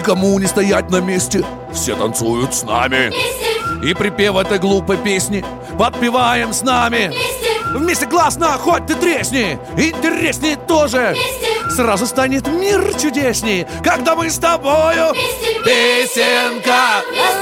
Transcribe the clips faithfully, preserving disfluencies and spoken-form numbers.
никому не стоять на месте. Все танцуют с нами. Вместе. И припев этой глупой песни подпеваем с нами. Вместе. Вместе классно, хоть ты тресни. Интереснее тоже. Вместе. Сразу станет мир чудесней, когда мы с тобою. Вместе. Песенка.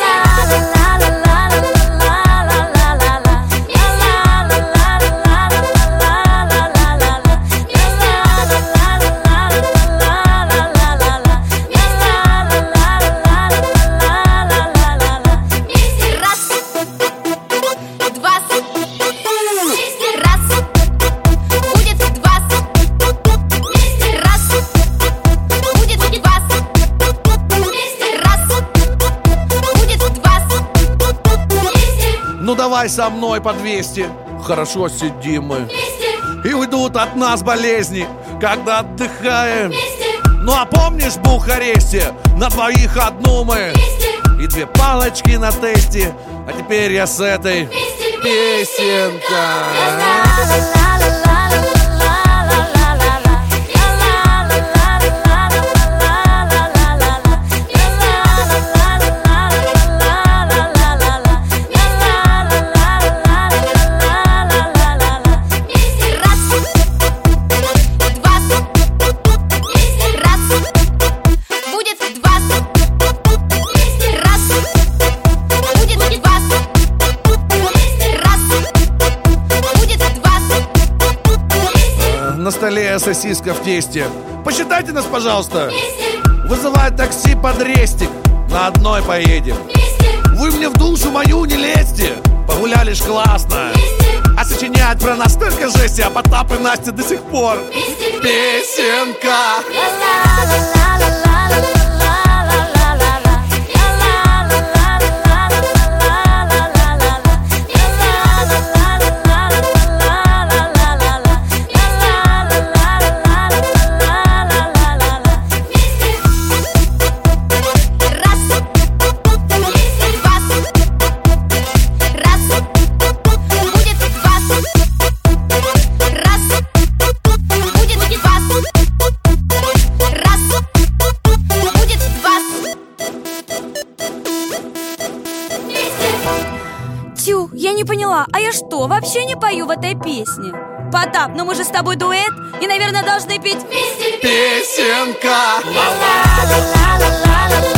Ну давай со мной по двести. Хорошо сидим мы. Вместе. И уйдут от нас болезни, когда отдыхаем. Вместе. Ну а помнишь в Бухаресте? На двоих одну мы. Вместе. И две палочки на тесте. А теперь я с этой Вместе. песенка. На столе сосиска в тесте. Посчитайте нас, пожалуйста. Вместе. Вызывай такси под рестик. На одной поедем. Вместе. Вы мне в душу мою не лезьте. Погуляли ж классно. Вместе. А сочинять про нас столько жести, а Потап и Настя до сих пор. Вместе. Песенка. Тю, я не поняла, а я что, вообще не пою в этой песне? Потап, ну мы же с тобой дуэт и, наверное, должны петь Вместе. Песенка. ла-ла-ла-ла-ла-ла.